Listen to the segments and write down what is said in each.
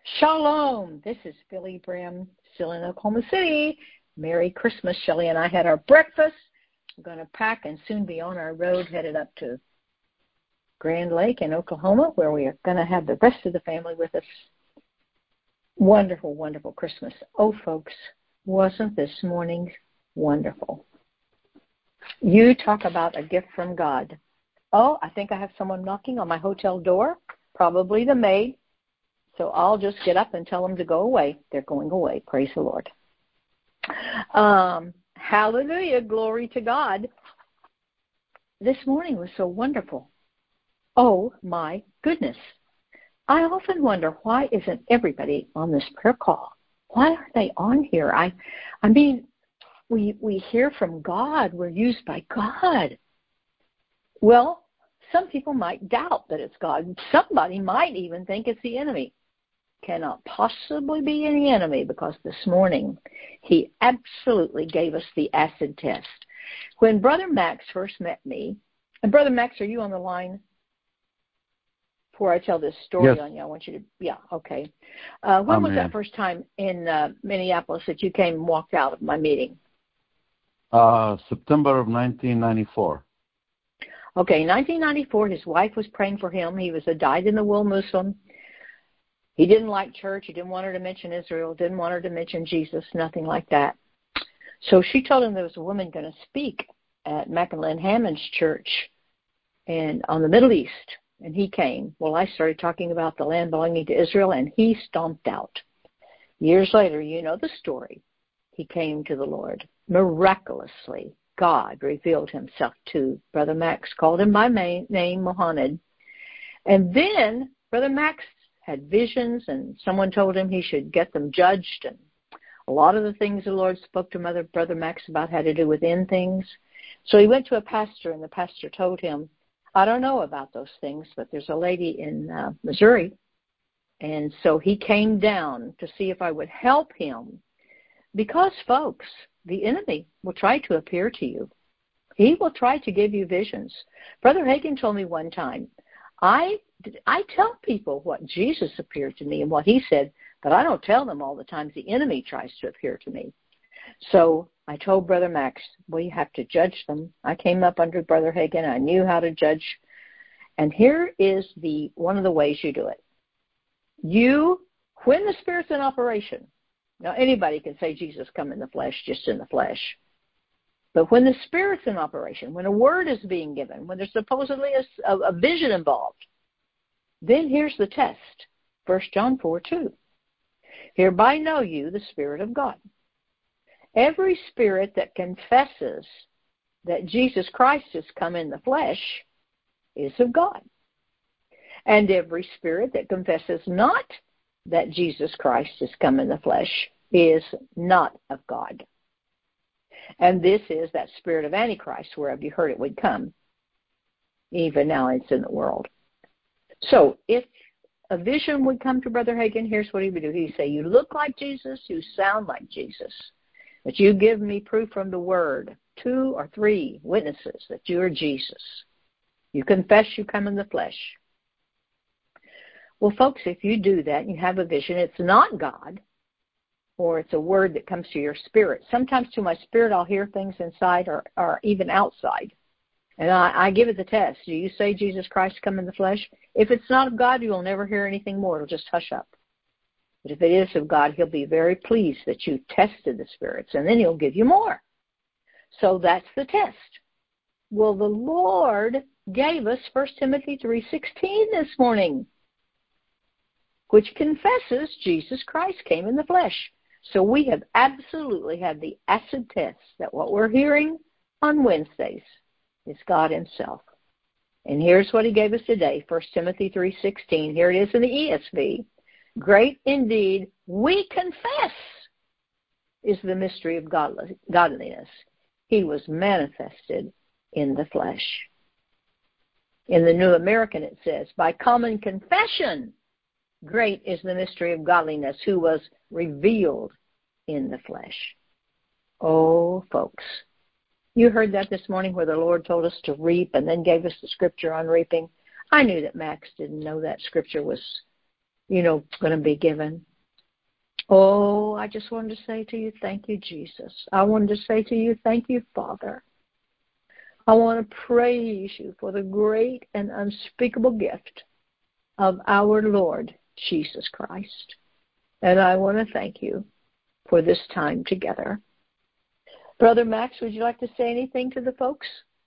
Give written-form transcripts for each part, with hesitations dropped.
Shalom. This is Philly Bram, still in Oklahoma City. Merry Christmas. Shelley and I had our breakfast. We're going to pack and soon be on our road headed up to Grand Lake in Oklahoma, where we are going to have the rest of the family with us. Wonderful, wonderful Christmas. Oh, folks, wasn't this morning wonderful? You talk about a gift from God. Oh, I think I have someone knocking on my hotel door, probably the maid. So I'll just get up and tell them to go away. They're going away. Praise the Lord. Hallelujah. Glory to God. This morning was so wonderful. Oh, my goodness. I often wonder, why isn't everybody on this prayer call? Why aren't they on here? I mean, we hear from God. We're used by God. Well, some people might doubt that it's God. Somebody might even think it's the enemy. Cannot possibly be any enemy, because this morning he absolutely gave us the acid test. When Brother Max first met me, and Brother Max, are you on the line? Before I tell this story on you, I want you to, okay. When was that first time in Minneapolis that you came and walked out of my meeting? September of 1994. Okay, 1994, his wife was praying for him. He was a dyed-in-the-wool Muslim. He didn't like church. He didn't want her to mention Israel, didn't want her to mention Jesus, nothing like that. So she told him there was a woman going to speak at Macklin Hammond's church and on the Middle East, and he came. Well, I started talking about the land belonging to Israel, and he stomped out. Years later, you know the story. He came to the Lord. Miraculously, God revealed himself to Brother Max, called him by name, Mohammed. And then Brother Max had visions, and someone told him he should get them judged, and a lot of the things the Lord spoke to Brother Max about had to do with end things. So he went to a pastor, and the pastor told him, I don't know about those things, but there's a lady in Missouri. And so he came down to see if I would help him, because, folks, the enemy will try to appear to you. He will try to give you visions. Brother Hagin told me one time, I tell people what Jesus appeared to me and what he said, but I don't tell them all the times the enemy tries to appear to me. So I told Brother Max, we have to judge them. I came up under Brother Hagin. I knew how to judge. And here is one of the ways you do it. When the Spirit's in operation, now anybody can say Jesus come in the flesh, just in the flesh. But when the Spirit's in operation, when a word is being given, when there's supposedly a vision involved, then here's the test. 1 John 4:2. Hereby know you the Spirit of God. Every spirit that confesses that Jesus Christ has come in the flesh is of God. And every spirit that confesses not that Jesus Christ has come in the flesh is not of God. And this is that spirit of Antichrist, wherever you heard it would come. Even now it's in the world. So if a vision would come to Brother Hagin, here's what he would do. He'd say, you look like Jesus, you sound like Jesus, but you give me proof from the Word, 2 or 3 witnesses that you are Jesus. You confess you come in the flesh. Well, folks, if you do that and you have a vision, it's not God, or it's a word that comes to your spirit. Sometimes to my spirit I'll hear things inside or even outside. And I give it the test. Do you say Jesus Christ come in the flesh? If it's not of God, you'll never hear anything more. It'll just hush up. But if it is of God, he'll be very pleased that you tested the spirits, and then he'll give you more. So that's the test. Well, the Lord gave us 1 Timothy 3:16 this morning, which confesses Jesus Christ came in the flesh. So we have absolutely had the acid test that what we're hearing on Wednesdays is God himself. And here's what he gave us today, 1 Timothy 3:16. Here it is in the ESV. Great indeed, we confess, is the mystery of godliness. He was manifested in the flesh. In the New American it says, by common confession, great is the mystery of godliness, who was revealed in the flesh. Oh, folks, you heard that this morning where the Lord told us to reap and then gave us the scripture on reaping. I knew that Max didn't know that scripture was going to be given. Oh, I just wanted to say to you, thank you, Jesus. I wanted to say to you, thank you, Father. I want to praise you for the great and unspeakable gift of our Lord Jesus Christ. And I want to thank you for this time together. Brother Max, would you like to say anything to the folks?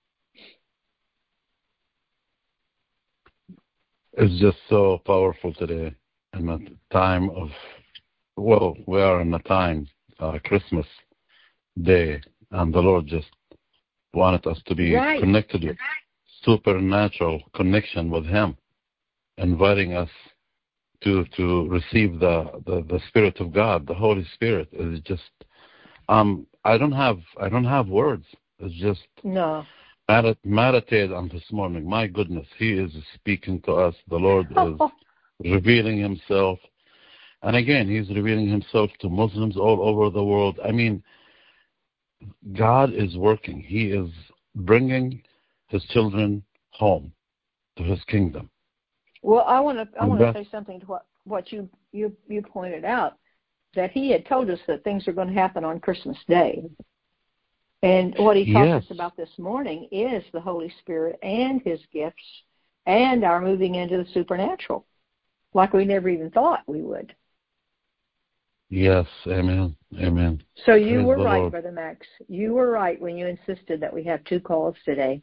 It's just so powerful today. In a time of, we are in a time, Christmas Day, and the Lord just wanted us to be connected with supernatural connection with Him, inviting us to receive the Spirit of God. The Holy Spirit is just, I don't have words. It's just meditate on this morning. My goodness, He is speaking to us. The Lord is revealing Himself. And again, He's revealing Himself to Muslims all over the world. I mean, God is working. He is bringing His children home to His kingdom. Well, I want to say something to what you pointed out, that He had told us that things are going to happen on Christmas Day. And what He talked us about this morning is the Holy Spirit and His gifts and our moving into the supernatural, like we never even thought we would. Yes, amen, amen. So you were right, Lord. Brother Max. You were right when you insisted that we have 2 calls today.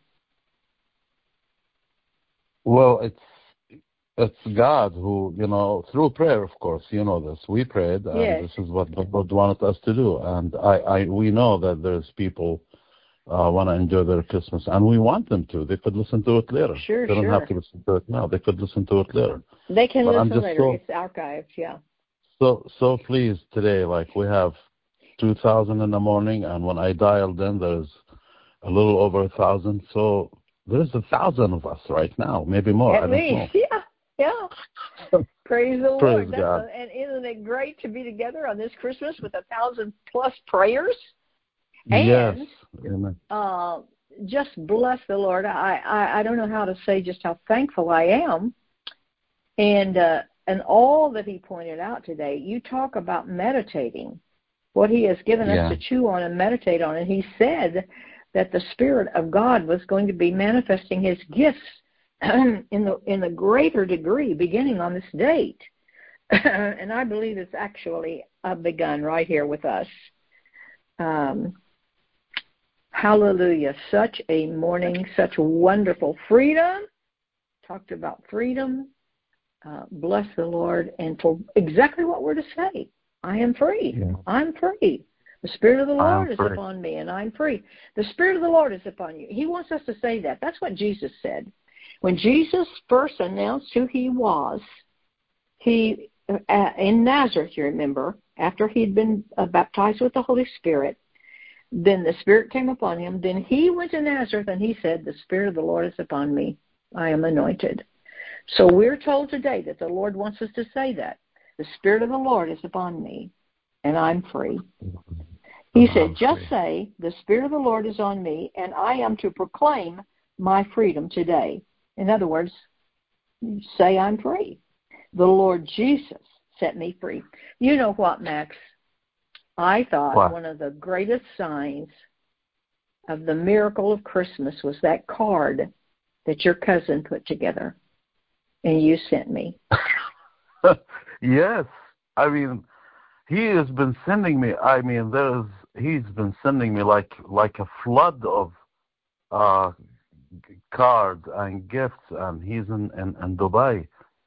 Well, it's God who, through prayer, of course, this. We prayed, and this is what the Lord wanted us to do. And we know that there's people want to enjoy their Christmas, and we want them to. They could listen to it later. Sure, They don't have to listen to it now. They could listen to it later. They can listen later. It's archived, So pleased today, like we have 2,000 in the morning, and when I dialed in, there's a little over 1,000. So there's 1,000 of us right now, maybe more. At least, yeah. Praise the Praise Lord. God. And isn't it great to be together on this Christmas with 1,000+ prayers? Yes. And just bless the Lord. I don't know how to say just how thankful I am. And all that He pointed out today, you talk about meditating, what He has given us to chew on and meditate on. And He said that the Spirit of God was going to be manifesting His gifts in the greater degree beginning on this date. And I believe it's actually begun right here with us. Hallelujah. Such a morning, such wonderful freedom. Talked about freedom. Bless the Lord, and for exactly what we're to say. I am free. Yeah. I'm free. The Spirit of the Lord is upon me, and I'm free. The Spirit of the Lord is upon you. He wants us to say that. That's what Jesus said. When Jesus first announced who He was, He in Nazareth, you remember, after He'd been baptized with the Holy Spirit, then the Spirit came upon Him. Then He went to Nazareth, and He said, the Spirit of the Lord is upon me. I am anointed. So we're told today that the Lord wants us to say that. The Spirit of the Lord is upon me, and I'm free. He said, just say, the Spirit of the Lord is on me, and I am to proclaim my freedom today. In other words, say I'm free. The Lord Jesus set me free. You know what, Max? I thought one of the greatest signs of the miracle of Christmas was that card that your cousin put together. And you sent me. Yes. I mean, he has been sending me, he's been sending me like a flood of cards and gifts, and he's in Dubai.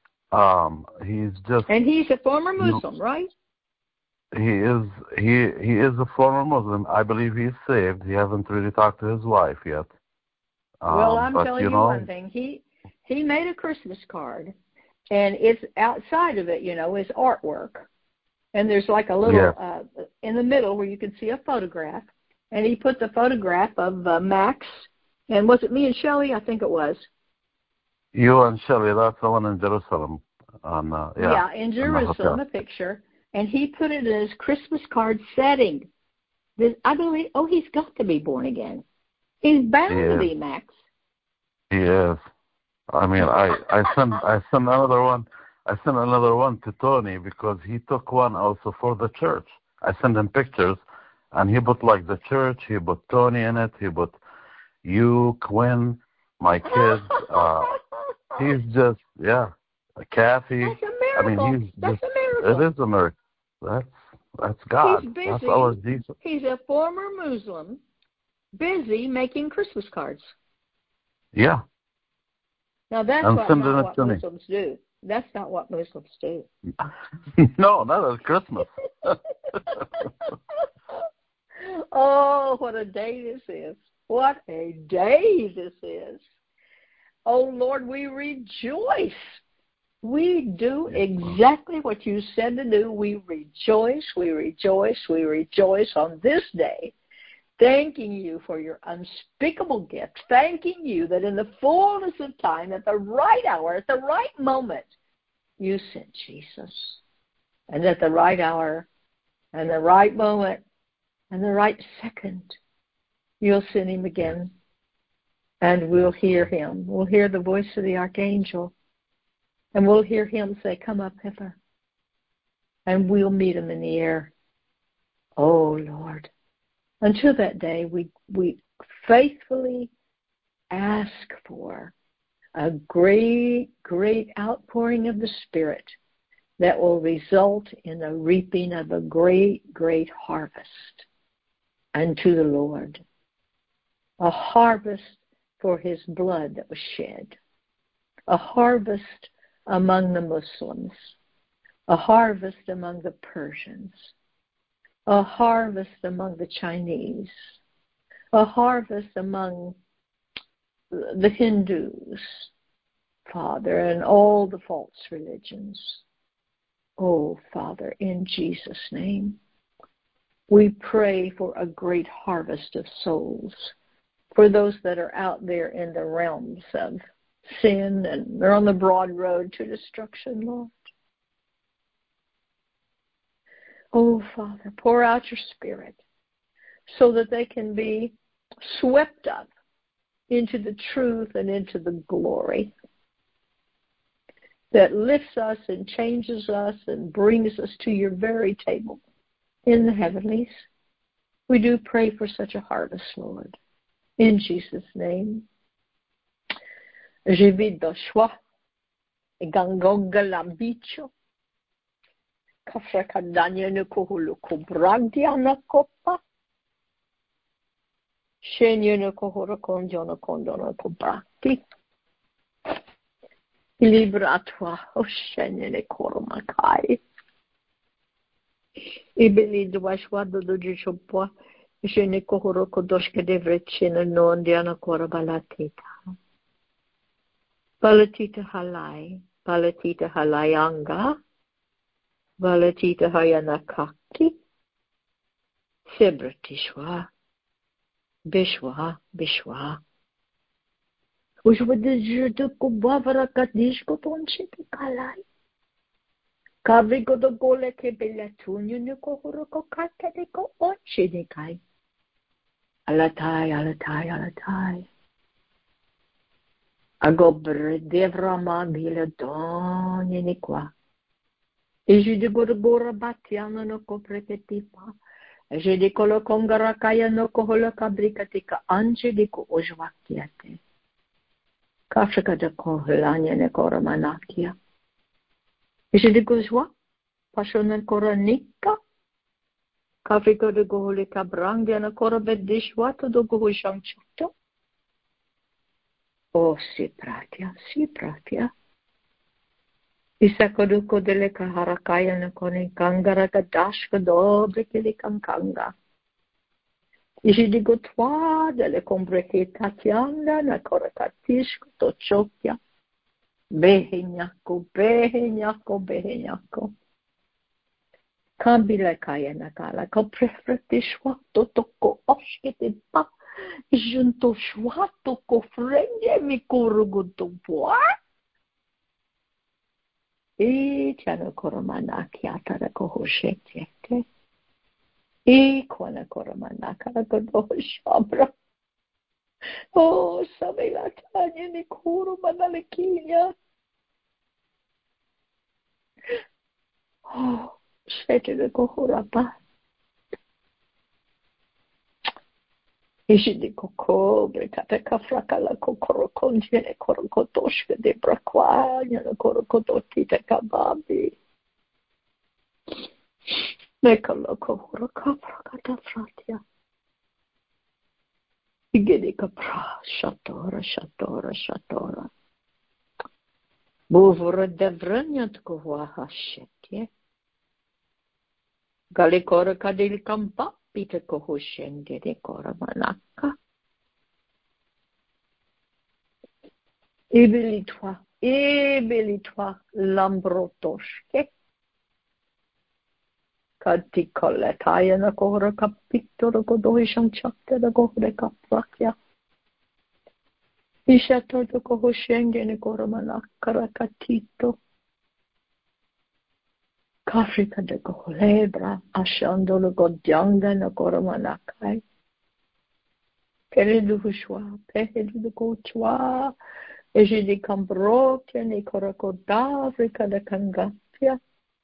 And he's a former Muslim, right? He is a former Muslim. I believe he's saved. He hasn't really talked to his wife yet. Well, I'm telling you one thing. He made a Christmas card, and it's outside of it, is artwork. And there's like a little, in the middle where you can see a photograph. And he put the photograph of Max, and was it me and Shelley? I think it was. You and Shelley, that's the one in Jerusalem. In Jerusalem, a picture. And he put it in his Christmas card setting. I believe, he's got to be born again. He's bound to be, Max. He is. I mean, I sent another one. I sent another one to Tony because he took one also for the church. I sent him pictures, and he put like the church. He put Tony in it. He put you, Quinn, my kids. He's just Kathy. That's a miracle. That's a miracle. It is a miracle. That's God. He's busy. That's our Jesus. He's a former Muslim, busy making Christmas cards. Yeah. Now that's not what Muslims do. That's not what Muslims do. No, not at Christmas. Oh, what a day this is. What a day this is. Oh, Lord, we rejoice. We do exactly what you said to do. We rejoice, we rejoice, we rejoice on this day, thanking you for your unspeakable gift, thanking you that in the fullness of time, at the right hour, at the right moment, you sent Jesus. And at the right hour, and the right moment, and the right second, you'll send him again. And we'll hear him. We'll hear the voice of the archangel. And we'll hear him say, come up hither. And we'll meet him in the air. Oh, Lord. Until that day, we faithfully ask for a great, great outpouring of the Spirit that will result in the reaping of a great, great harvest unto the Lord. A harvest for his blood that was shed. A harvest among the Muslims. A harvest among the Persians. A harvest among the Chinese. A harvest among the Hindus, Father, and all the false religions. Oh, Father, in Jesus' name, we pray for a great harvest of souls, for those that are out there in the realms of sin and they're on the broad road to destruction, Lord. Oh, Father, pour out your Spirit so that they can be swept up into the truth and into the glory that lifts us and changes us and brings us to your very table in the heavenlies. We do pray for such a harvest, Lord. In Jesus' name. Jividoshwa, Gangogalabicho, Kafrakadanya Nukuhulu Kubragdiana Kopa, Shenya Nukuhura Konjona Kondona Kubraki, Libratwa, Oshenya Koromakai, Ibili Dwashwado Dujishopwa, Shenya Kohoro Kodoshka Devrechina no Ndiana Korabalatita. Balatita halai, balatita halayanga, balatita hayanakaki, sebratishwa, bishwa, bishwa. Ushwadijita kubavara kadishko ponchiti kalai. Kavigo do gole ke belatunyu niko horoko kakadiko onchinikai. Alatai, alatai, alatai. Agobre devrama bila donye ni kwa. Iji di gora batiano no kopreketipa. Iji di kolo kongara kaya no koholo kabrikatika anje di ko ojwakiate. Kafrika de kohlanya ne kora manakia. Iji di gozwa. Pashonan kora nika. Kafrika de gohole kabrangya na kora bedishwato do gohoshamchato. Oh, si pratia. Isakoduko dele kaharakaya na kone kangara kadashka dobre kele kankanga. Ijidigo twa dele kombreke tatianda na korakatishko tochokya. Behenyako. Kambile kaya na kala ko prefretishwa totoko oshkete pa. Junto schwato cofrende mi corruguto boa. E tiano coromanaki atara cohoshetiete. E quana coromanaka la codoshabra. Oh, sabe la tanya ni coro manalequinha. Sete kohorapa. Ishidi koko brekata kafraka la kokoro konjene korokotoshka de brakwa yana korokototi te kababi. Mekala kohora kafraka fratia. Igedi kapra shatora. Buvura devranyat kohwa hashetie. Galikora kadil kampa. Pita kohushende de kora manaka. Ibilitwa lambrotoshke. Katikoletaya na kohora kapitoro kodoisham chakta da kohore kaprakya. Ishato to kohushende ne kora manaka katito. Kafrika de koholebra, ashandolo godjanga na koromanakai. Peredu hushwa, peredu kochwa, ejidi kambrokya ne korakodafrika de kangatya.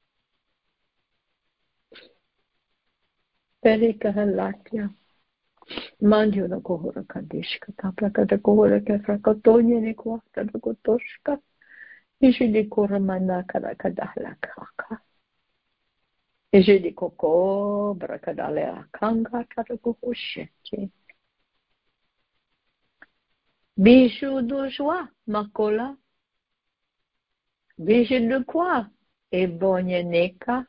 Perika halatya. Mandio na kohora kadishka, kapraka de kohora kefrakotonya ne kwata de kotoshka. Ejidi koramanaka da kadahlakaka. Ejidi koko brakadale akanga tarakuhushete. Bijou de joie, makola. Bijou de quoi? E bonye neka.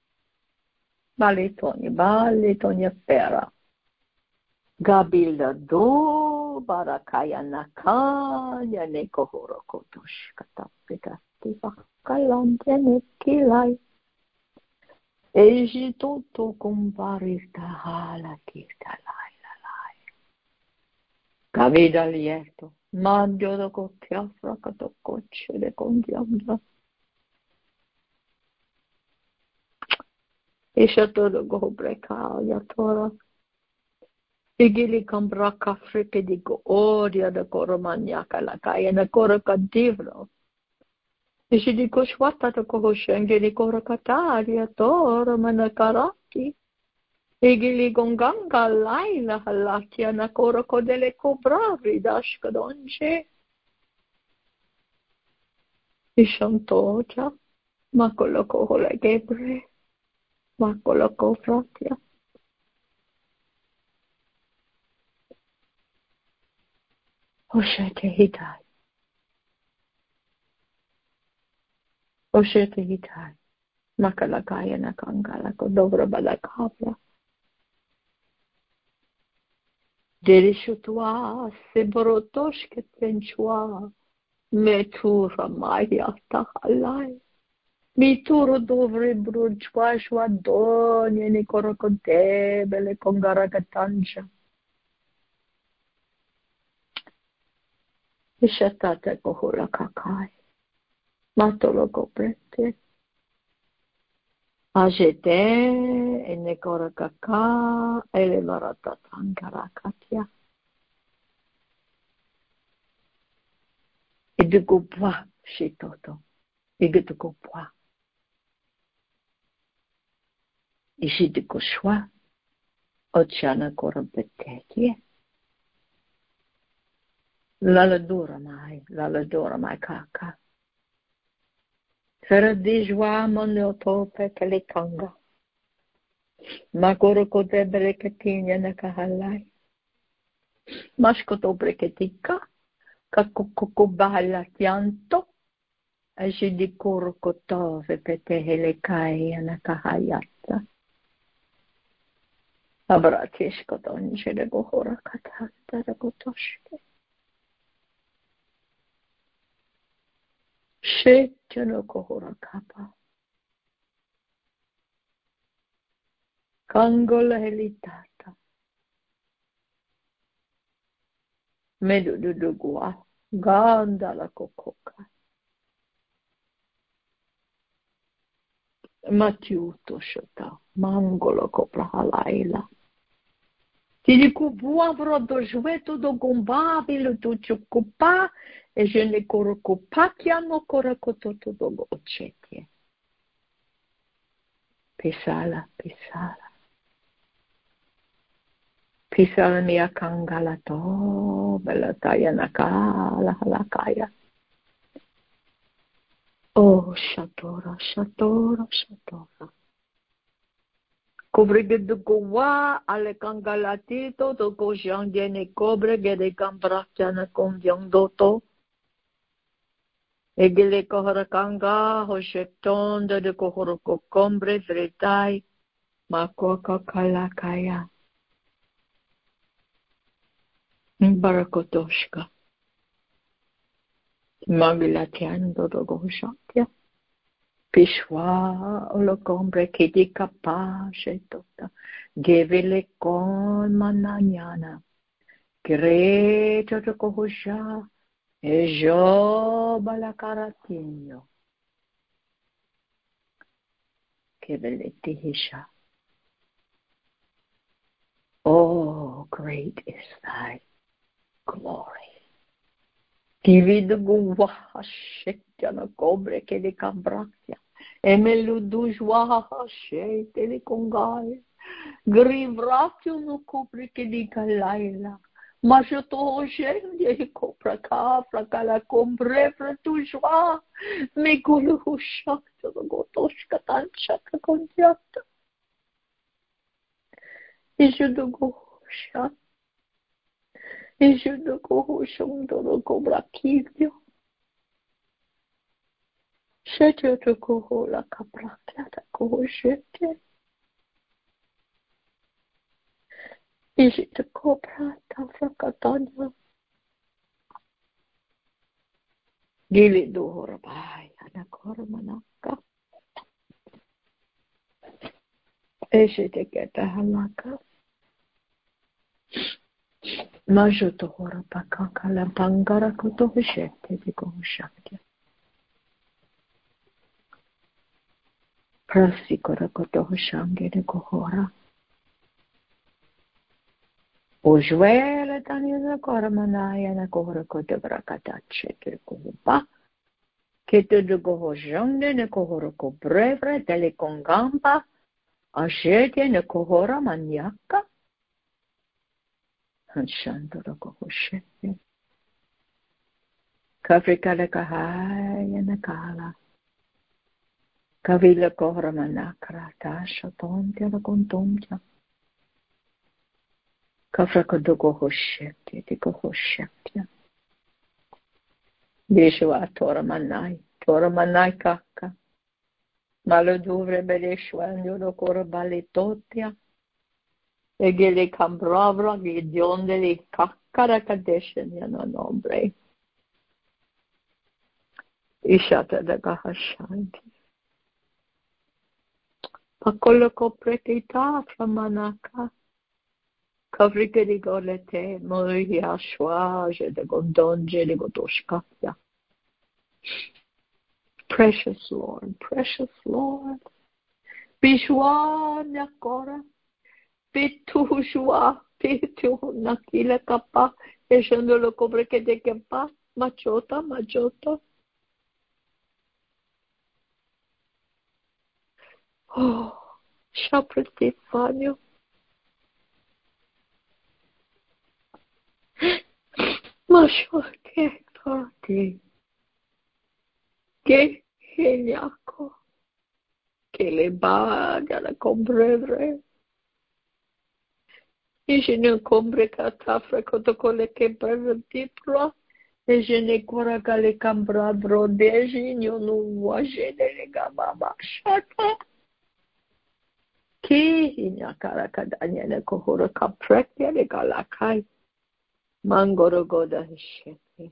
Baletonya pera. Gabilda do barakaya nakanya neko horokotosh katapika. Tibakalante nekilai. Eji toto comparita hala kirta lai. Cavida lieto, mandio da cottiafra cato cocce de condiamda. Isha todo go breca yatora. Igili cambra cafriche di go odia da coromagnaca la caia na cora cadivro. Ishi di coshwata to cohoscenge di cora cataria tora manacarati. Igili gonganga laila halatia na cora codele cobravi dashka donce. Ishantoja, ma coloco hole gebre, ma coloco fratia. Oshete hitai. Makalakaya na kangala ko dobra balakapla. Derishutua seborotoshke tenchua. Metura maya tahalai. Mituro dovre brujwa shwa donye ni korokote bele kongarakatanja. Ishatate kohula kakai. Matolo koprete. Ajete ene korakaka ele maratatangarakatia. Idugubwa shitoto. Igudugubwa. Ishidigushwa. Ochana korabetetie. Laladura mai kaka. Sera di joa monotope kalikanga. Magoro kote breketinya na kahalai. Mashkoto breketika. Kakokoko bahala tianto. Ajidikoro kotove petehele kaya na kahayata. Abratishko donje de gohora katata de gotoshke. Shetano kohora kapa. Kangola helitata. Medudugua. Gandala kokoka. Matiuto shota. Mangolo kopra halaila. Tidiku buavro do jueto do gombabilo do chukupa. E je ne korokopakia no korakototo do gochetie. Pisala, pisala. Pisala mia kangalato, belataya nakala halakaya. Oh, shatora, shatora, shatora. Cobrigedugua, ale kangalatito, to ko jangene cobre, gede kambrachana konjong doto. Egele kohorakanga, hoshetonda de kohoroko kombre, vretai, makoka kalakaya. Barakotoshka. Magilatiando do goshatya. Pishwa olokombre kiti kapa shetota. Gevele kon mananyana. Greto to kohosha. Ejo balakaratinyo. Kevele tihisha. Oh, great is thy glory. Divido guwa shetyana cobre che de cambrazia. Emeludujwa shete de congai. Grivratio no cobre che di calaila. Ma je to scende copra capra cala combre fratujwa. Me gulu shakta no gotoshka tanchaka contiata. E je do go shat. E je ne coho shondoro cobra kivio. Shete to coho la capra chiata coho shete. E je te cobra ta fracatania. Gili do horabai ana cormanaka. E je te geta halaka. Majoto horapaka kala bangara koto shete de coho shakya. Prasikora koto shange de kohora. Ojuele taniana koramanaya na kohora koto brakatache ke kohupa. Kete de goho jonde ne kohora ko brevre tele kongamba. Ashete ne kohora maniaka. Hanshandoro koho shete. Kafrikala kahaya na kala. Kavila kohora manakra tasha tontia la kontomtia. Kafrakodogo hoshete, diko hoshetia. Yeshua Tora Manai kaka. Maloduvre beleshwanyo do kora balitotia. Egele cambravra, gidionde li kakara kadeshen yana nombre. Ishata da gahashanti. Pakolo koprekita framanaka. Kavrike di golete, mohi ashwaje de gondonje de gotoshkaya. Precious Lord. Bishwa nakora, pitushwa, pitu nakila kapa, eshandolo kobreke de kepa, machota. Oh, Shapratifanyo. Mashwa ke tarati. Che geniaco, che le baga la comprevre. E je ne compre catafra cotocole che per tipro. E je ne cora cale cambra brodeji, non uaje de gababa shata. Che inya cara cadania ne cohora caprecchia de galacai. Mangoro goda shete.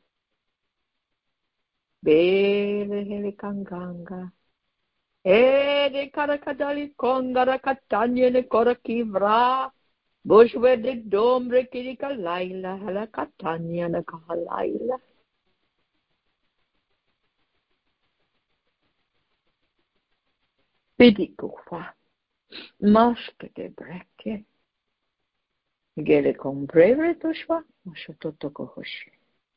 Bele hele kanganga. E de caracadali congara catania ne cora kivra. Bushwe de dombre kirika laila hala catania na kahalaila. Pidikufa. Maske de brecche. Gele comprevre toshwa. Mashototo kohoshe.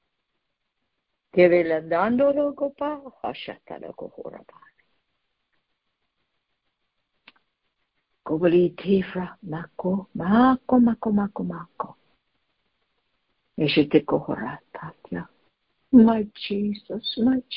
Kevela dando logopa. Hashata logohoraba. Tifra, Mako. Ishitikohoratatya. My Jesus.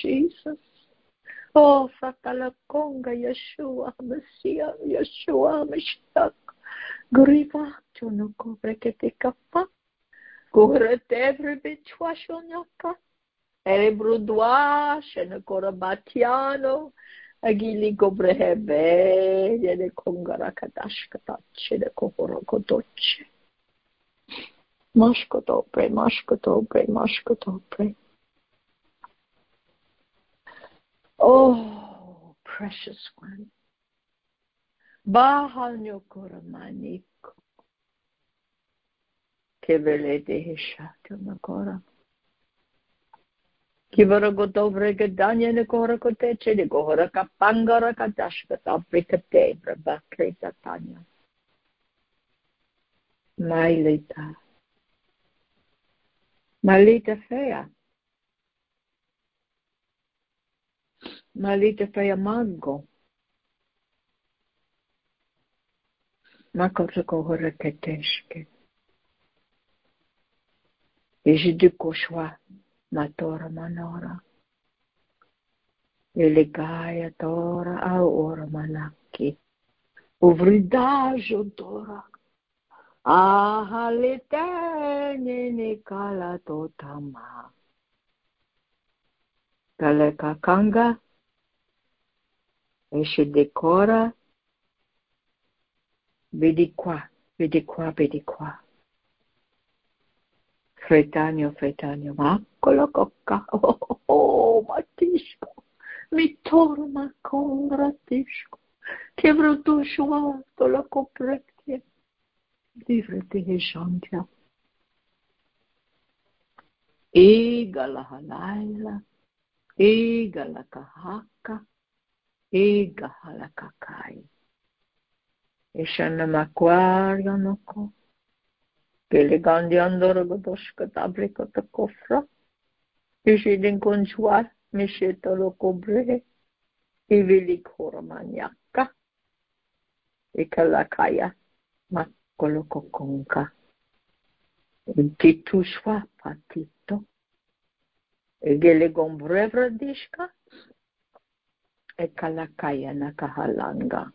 Oh, Satalakonga, Yeshua, Messiah, Yeshua, Mashiach. Griva, Chonoko, Breketikapa. Kuhretevri Bichwashonaka. Erebrudwa, Shenakora Batiano. Agili Gobrehebe, Yede Kongarakatashkata, Chedekorokotoche. Mashkotobre. Oh, precious one. Bahanyokoramaniko. Kevelete Hishato Nakora. Kivaragotovre Gadanya Nakora Koteche, the Gohora Kapangara Katashka, Afrikate, Brabakreta Tanya. Malita Fea. Malita Fea Mago. Makotoko Horaketeshke. Ijidukoshwa Matora Manora. Elegaya Tora Aora Manaki. Uvridajo Tora. Ahalete Nikala Totama. Kaleka Kanga. Eshidekora. Bidikwa. Fretanio, Makolokokka. Oh, Matishko. Mitoro Makongratishko. Kevrotushwa, Tolokoprektia. Livrete Hishantia. Igala Halaila. Igala Kahaka. Iga Halakakai. Ishana Makwaria Noko. Pelegandi Andoro Godoshka Tabrika Kofra. Ishidin Kunchwa. Mishetolo Kobre. Ivilik Horamanyaka. Ikalakaya. Makolokokonka. Titushwa Patito. Egelegon Dishka. Ekalakaya Nakahalanga.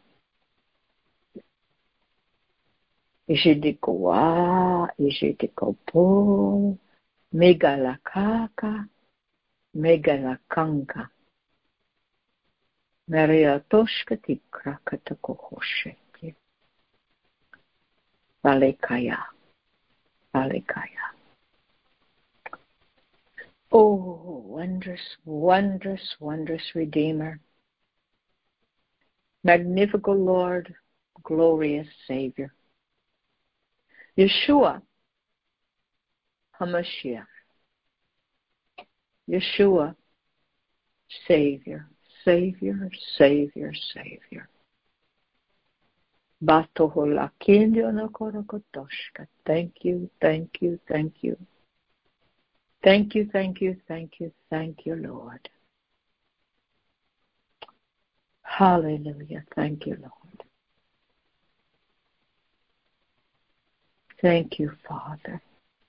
Ishidikopo, Megalakaka, Megalakanka, Maria Toshka Tikrakatakohoshe, Valekaya. Oh, wondrous Redeemer, magnificent Lord, glorious Savior. Yeshua HaMashiach. Yeshua, Savior. Batoholakindio Nokorokotoshka. Thank you. Thank you, Lord. Hallelujah. Thank you, Lord. Thank you, Father.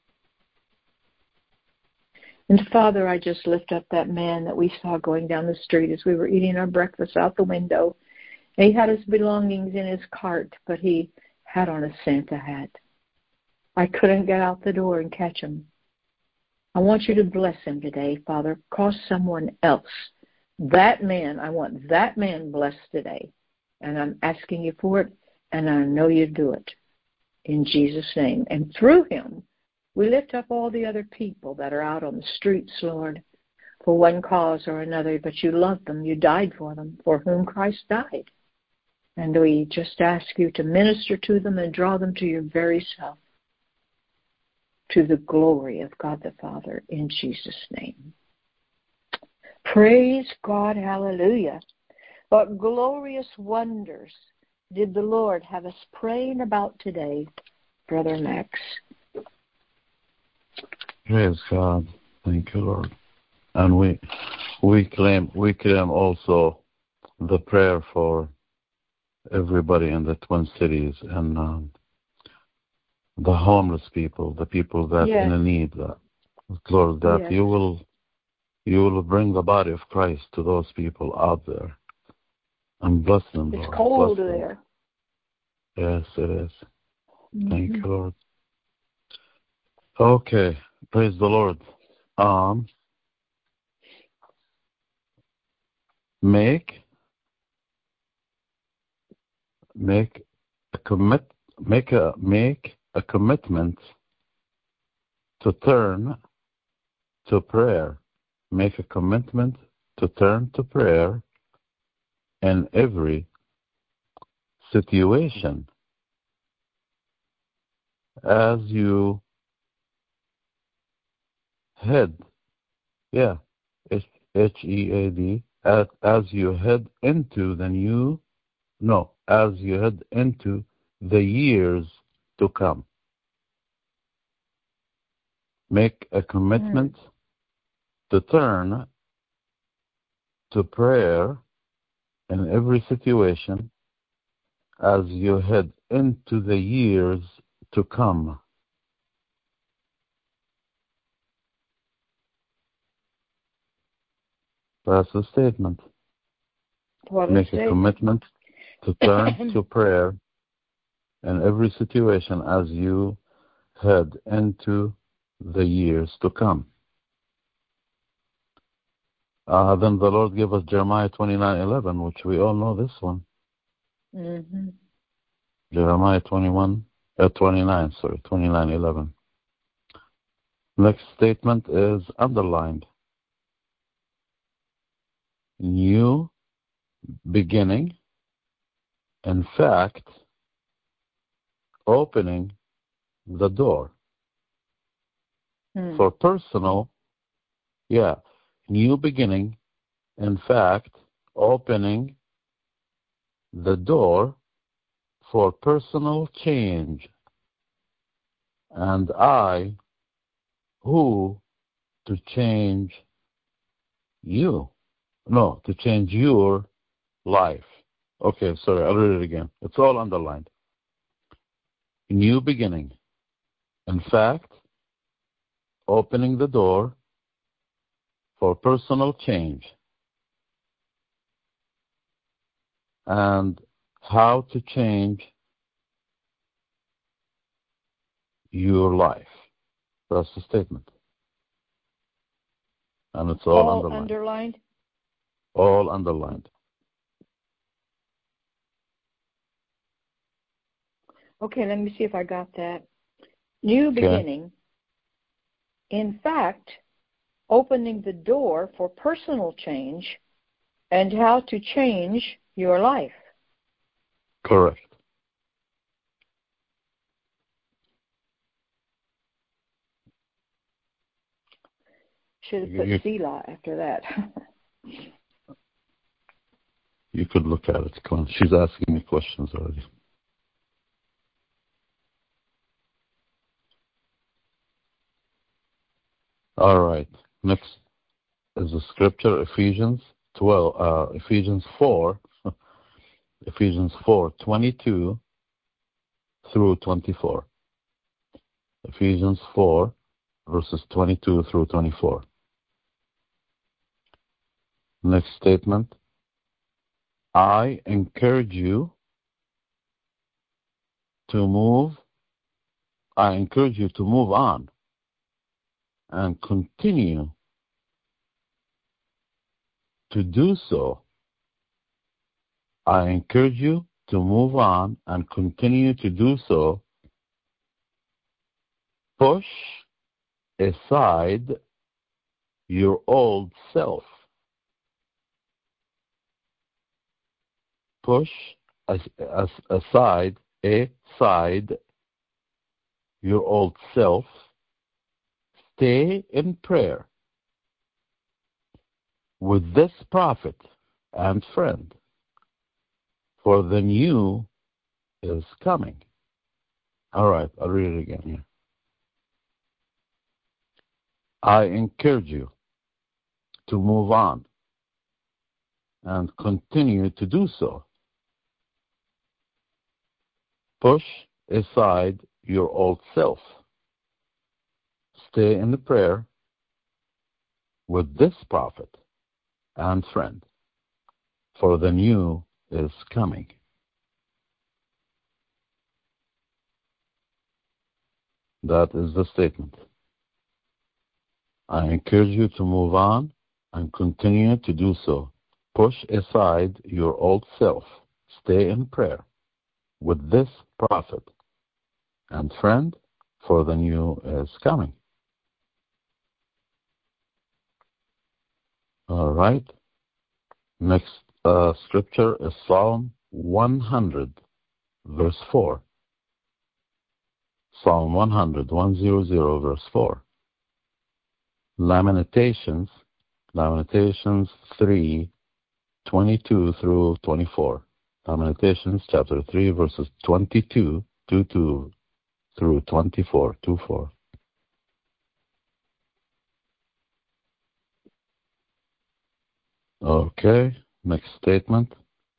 And Father, I just lift up that man that we saw going down the street as we were eating our breakfast out the window. And he had his belongings in his cart, but he had on a Santa hat. I couldn't get out the door and catch him. I want you to bless him today, Father. Cause someone else. That man, I want that man blessed today. And I'm asking you for it, and I know you do it. In Jesus' name. And through him, we lift up all the other people that are out on the streets, Lord, for one cause or another, but you love them. You died for them, for whom Christ died. And we just ask you to minister to them and draw them to your very self, to the glory of God the Father, in Jesus' name. Praise God, hallelujah. What glorious wonders did the Lord have us praying about today, Brother Max? Praise God. Thank you, Lord. And we claim also the prayer for everybody in the Twin Cities and the homeless people, the people that Yes. in need. Lord, that Yes. you will bring the body of Christ to those people out there and bless them, It's Lord. cold Bless them. there. Yes, it is. Thank you, Mm-hmm. Lord. Okay, praise the Lord. Make a commitment to turn to prayer. Make a commitment to turn to prayer in every situation as you head. Yeah, HEAD. As you head into as you head into the years to come. Make a commitment to turn to prayer in every situation as you head into the years to come. That's the statement. Make a commitment to turn to prayer in every situation as you head into the years to come. Then the Lord gave us Jeremiah 29:11, which we all know this one. Mm-hmm. Jeremiah 29:11. Next statement is underlined. New beginning. In fact, opening the door for personal, new beginning. In fact, opening the door for personal change. And who to change you? No, to change your life. Okay, sorry, I'll read it again. It's all underlined. New beginning. In fact, opening the door for personal change. And how to change your life. That's the statement. And it's all underlined. All underlined. Okay, let me see if I got that. New beginning. In fact, opening the door for personal change and how to change your life. Correct. Should have put Selah after that. You could look at it. Come on. She's asking me questions already. All right. Next is the scripture, Ephesians 4, Ephesians 4:22 through 24. Ephesians 4, verses 22 through 24. Next statement. I encourage you to move on and continue to do so. I encourage you to move on and continue to do so. Push aside your old self. Push aside your old self. Stay in prayer with this prophet and friend, for the new is coming. All right, I'll read it again here. I encourage you to move on and continue to do so. Push aside your old self. Stay in the prayer with this prophet and friend, for the new is coming. That is the statement. I encourage you to move on and continue to do so. Push aside your old self. Stay in prayer with this prophet and friend, for the new is coming. All right. Next scripture is Psalm 100, verse 4. Psalm 100, verse 4. Lamentations 3, 22 through 24. Lamentations chapter 3, verses 22 through 24, 2-4. Okay, next statement.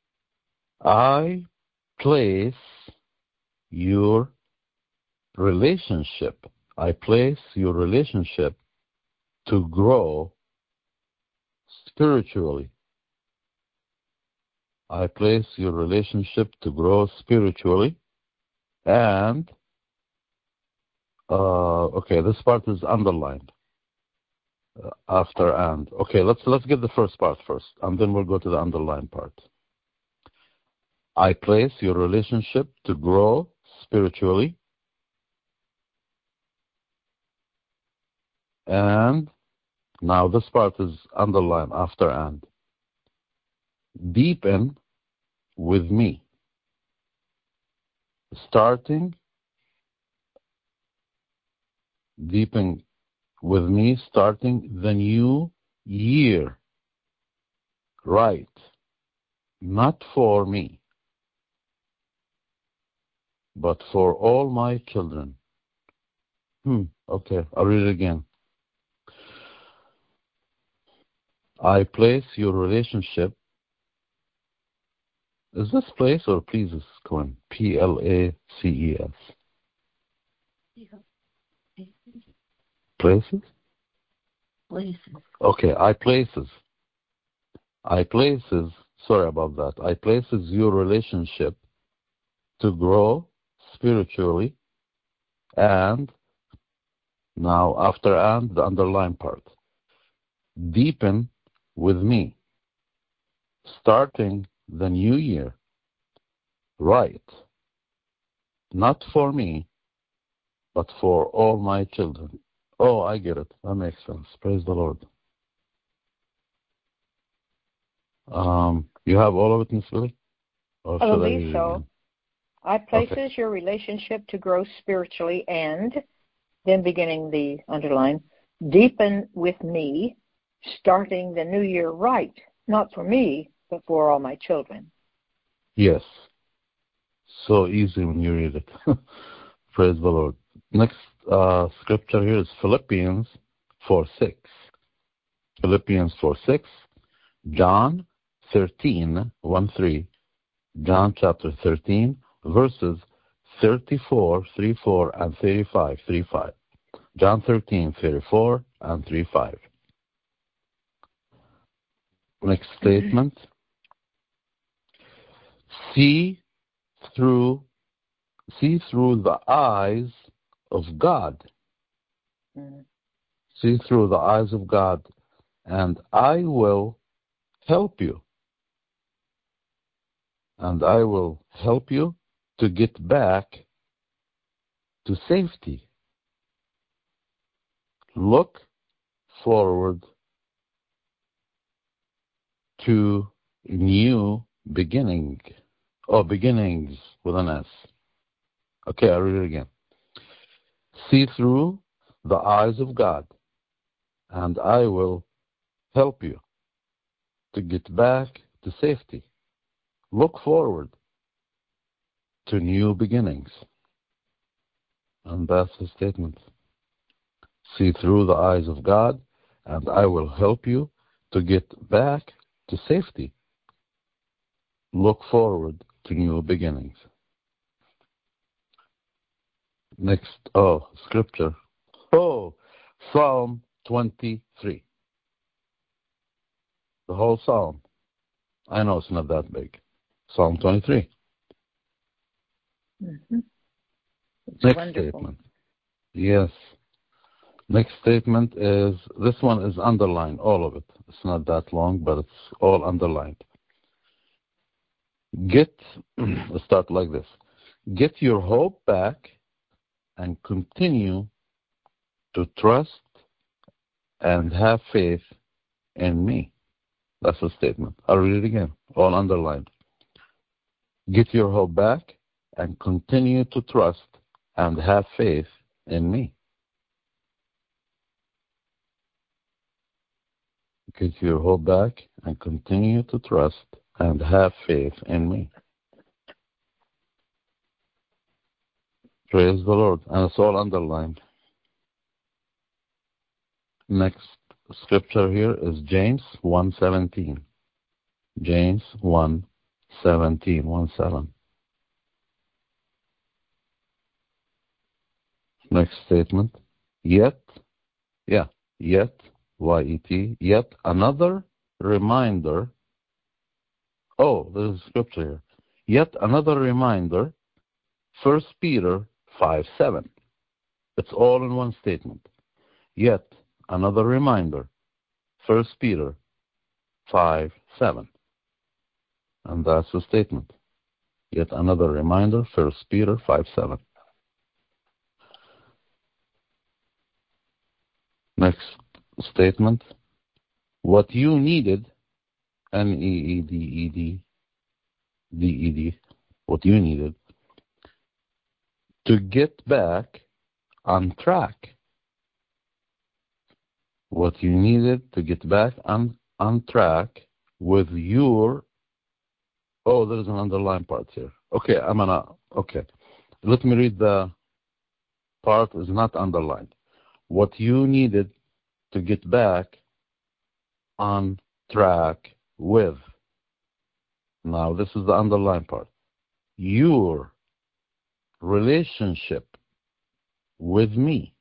I place your relationship to grow spiritually. I place your relationship to grow spiritually. And, okay, this part is underlined after and. Okay, let's get the first part first, and then we'll go to the underlined part. I place your relationship to grow spiritually. And now this part is underlined after and. Deepen with me. Deepen with me starting the new year. Right. Not for me, but for all my children. Okay, I'll read it again. I place your relationship. Is this place or pleases, Cohen? Places? Places? Okay, I places, sorry about that. I places your relationship to grow spiritually, and now after and, the underlined part. Deepen with me, starting the new year. Right. Not for me, but for all my children. Oh, I get it. That makes sense. Praise the Lord. You have all of it, Ms. Billy? I believe so. I places your relationship to grow spiritually, and then beginning the underline, deepen with me, starting the new year right, not for me, but for all my children. Yes. So easy when you read it. Praise the Lord. Next scripture here is Philippians 4:6. Philippians 4:6. John 13:1-3. John chapter 13, verses 34, 3-4, and 35, 3-5. John 13, 34, and 3-5. Next statement. See through the eyes of God. See through the eyes of God, and I will help you. And I will help you to get back to safety. Look forward to new beginning. Oh, beginnings with an S. Okay, I'll read it again. See through the eyes of God, and I will help you to get back to safety. Look forward to new beginnings. And that's the statement. See through the eyes of God, and I will help you to get back to safety. Look forward to new beginnings. Next, scripture. Psalm 23. The whole psalm. I know it's not that big. Psalm 23. Mm-hmm. Next wonderful. statement. Yes. Next statement is, this one is underlined, all of it. It's not that long, but it's all underlined. Let's start like this. Get your hope back and continue to trust and have faith in me. That's the statement. I'll read it again, all underlined. Get your hope back and continue to trust and have faith in me. Get your hope back and continue to trust and have faith in me. Praise the Lord. And it's all underlined. Next scripture here is James 1:17. James 1:17, 1:7. Next statement. Yet, Y-E-T, yet another reminder. There's a scripture here. Yet another reminder, 1 Peter 5:7. It's all in one statement. Yet another reminder, 1 Peter 5:7. And that's the statement. Yet another reminder, 1 Peter 5:7. Next statement. What you needed, N-E-E-D-E-D, what you needed to get back on track. What you needed to get back on track with your... there's an underlined part here. Okay, let me read the part is not underlined. What you needed to get back on track with. Now, this is the underlined part. Your relationship with me.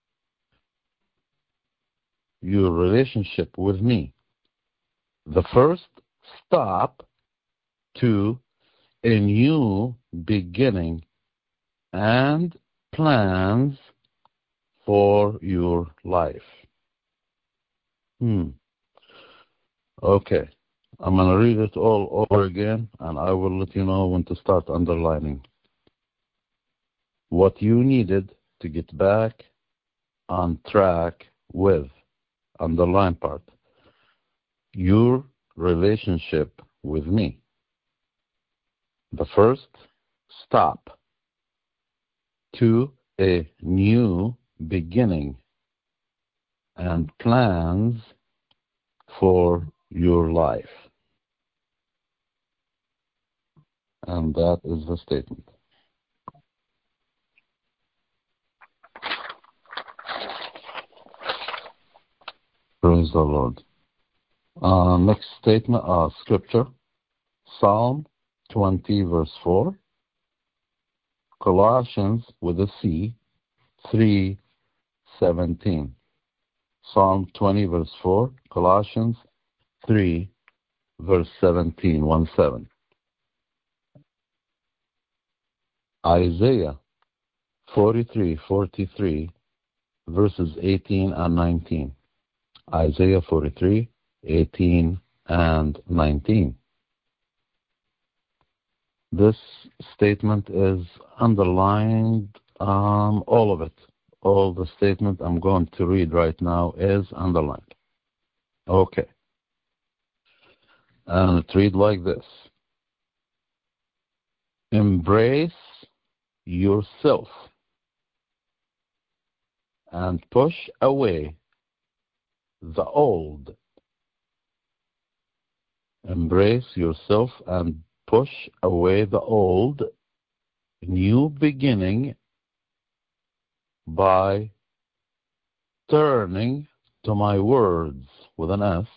Your relationship with me. The first stop to a new beginning and plans for your life. Okay. I'm going to read it all over again, and I will let you know when to start underlining. What you needed to get back on track with, underline part, your relationship with me. The first stop to a new beginning and plans for your life. And that is the statement. Praise the Lord. Next statement, scripture, Psalm 20, verse 4. Colossians with a C, 3:17. Psalm 20, verse 4. Colossians 3, verse 17, 1:7. Isaiah 43, verses 18 and 19. Isaiah 43, 18 and 19. This statement is underlined, all of it. All the statement I'm going to read right now is underlined. Okay. And it reads like this. Embrace yourself and push away the old. Embrace yourself and push away the old. New beginning by turning to my words with an S.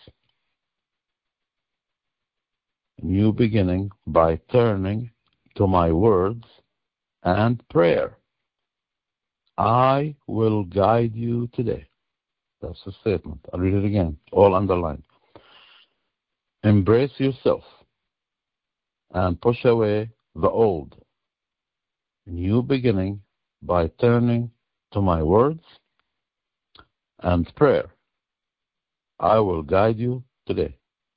New beginning by turning to my words and prayer. I will guide you today. That's the statement. I'll read it again, all underlined. Embrace yourself and push away the old. New beginning by turning to my words and prayer. I will guide you today.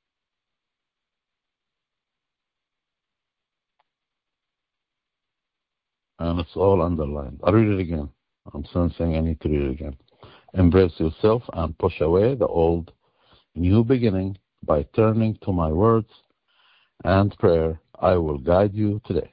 And it's all underlined. I'll read it again. I'm sensing I need to read it again. Embrace yourself and push away the old. New beginning by turning to my words and prayer. I will guide you today.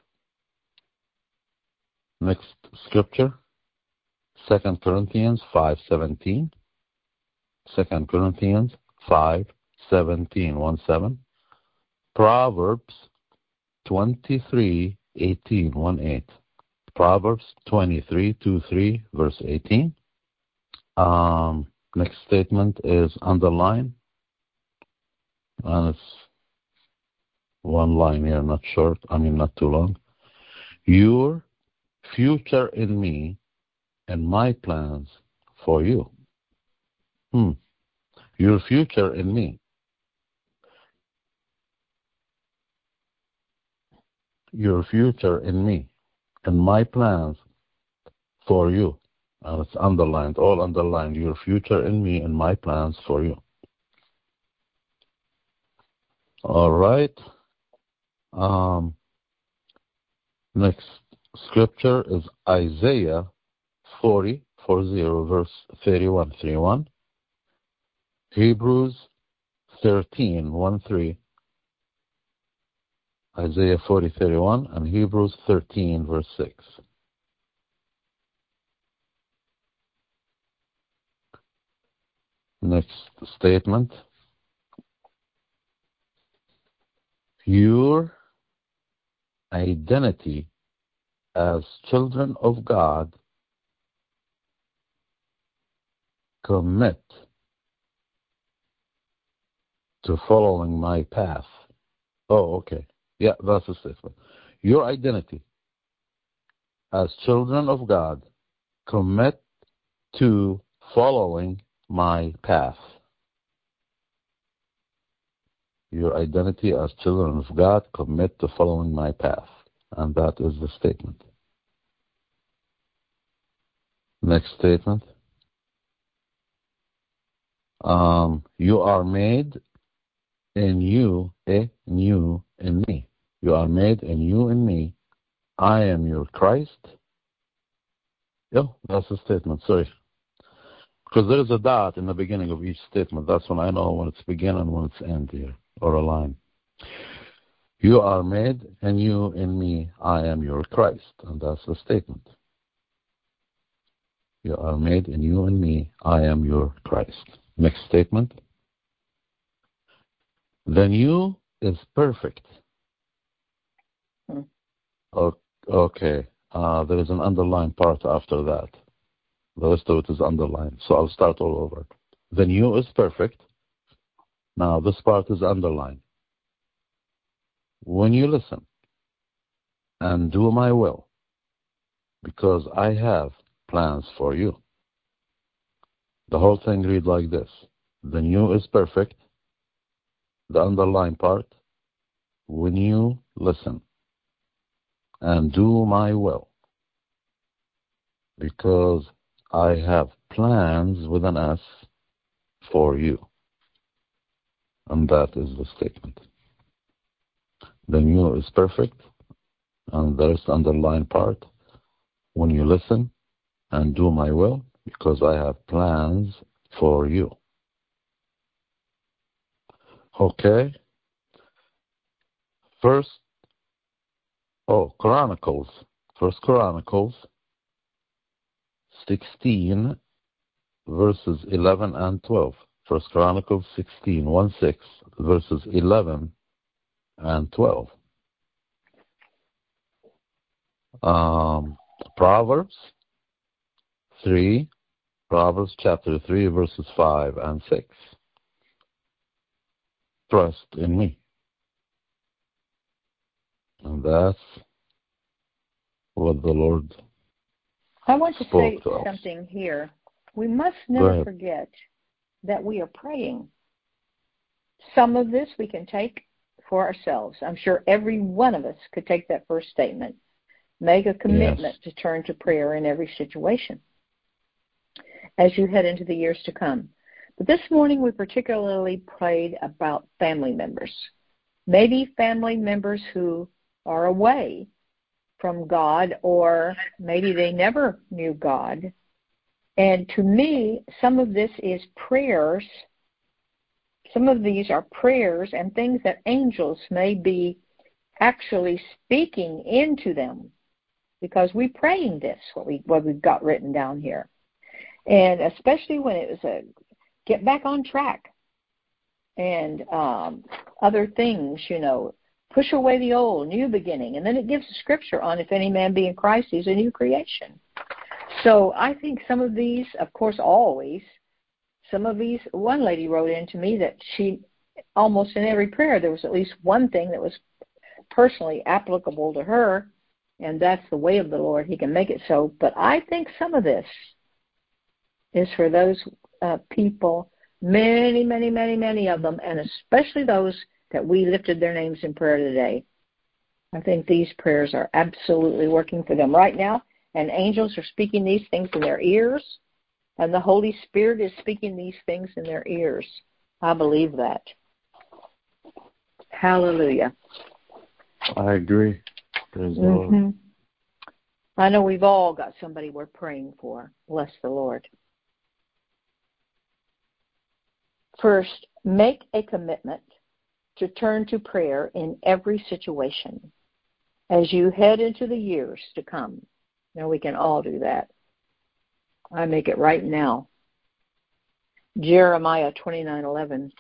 Next scripture, 2 Corinthians 5:17. 2 Corinthians 5:17, 1-7. Proverbs 23:18, 1-8. Proverbs 23:2-3, verse 18. Next statement is underline. And it's one line here, not short. Not too long. Your future in me and my plans for you. Your future in me. Your future in me and my plans for you. And it's underlined, all underlined. Your future in me and my plans for you. All right. Next scripture is Isaiah 40, verse 31, 3-1. Hebrews 13, 1-3. Isaiah 40:31 and Hebrews 13, verse 6. Next statement. Your identity as children of God commit to following my path. Oh, okay. Yeah, that's the statement. Your identity as children of God commit to following my path. Your identity as children of God commit to following my path. And that is the statement. Next statement. You are made in you, new in me. You are made in you and me. I am your Christ. Yeah, that's the statement. Sorry. Because there is a dot in the beginning of each statement. That's when I know when it's begin and when it's end here, or a line. You are made in you and me. I am your Christ. And that's the statement. You are made in you and me. I am your Christ. Next statement. The new is perfect. Okay. There is an underlined part after that. The rest of it is underlined. So I'll start all over. The new is perfect. Now this part is underlined. When you listen and do my will, because I have plans for you. The whole thing read like this. The new is perfect. The underlined part. When you listen and do my will, because I have plans with an S for you. And that is the statement. The new is perfect. And there's the underlined part. When you listen and do my will, because I have plans for you. Okay. Chronicles. First Chronicles 16, verses 11 and 12. First Chronicles 16, 1-6, verses 11 and 12. Proverbs chapter 3, verses 5 and 6. Trust in me. And that's what the Lord I want to say spoke to us. something here. We must never forget that we are praying. Some of this we can take for ourselves. I'm sure every one of us could take that first statement. Make a commitment to turn to prayer in every situation as you head into the years to come. But this morning we particularly prayed about family members. Maybe family members who are away from God, or maybe they never knew God. And to me, some of this is prayers. Some of these are prayers and things that angels may be actually speaking into them, because we're praying this, what we've got written down here. And especially when it was a get back on track and other things, push away the old, new beginning. And then it gives a scripture on if any man be in Christ, he's a new creation. So I think some of these, of course, always, some of these, one lady wrote in to me that she, almost in every prayer, there was at least one thing that was personally applicable to her, and that's the way of the Lord. He can make it so. But I think some of this is for those people, many, many, many, many of them, and especially those that we lifted their names in prayer today. I think these prayers are absolutely working for them right now, and angels are speaking these things in their ears, and the Holy Spirit is speaking these things in their ears. I believe that. Hallelujah. I agree. Praise the Lord. I know we've all got somebody we're praying for. Bless the Lord. First, make a commitment to turn to prayer in every situation as you head into the years to come. Now, we can all do that. I make it right now. Jeremiah 29:11.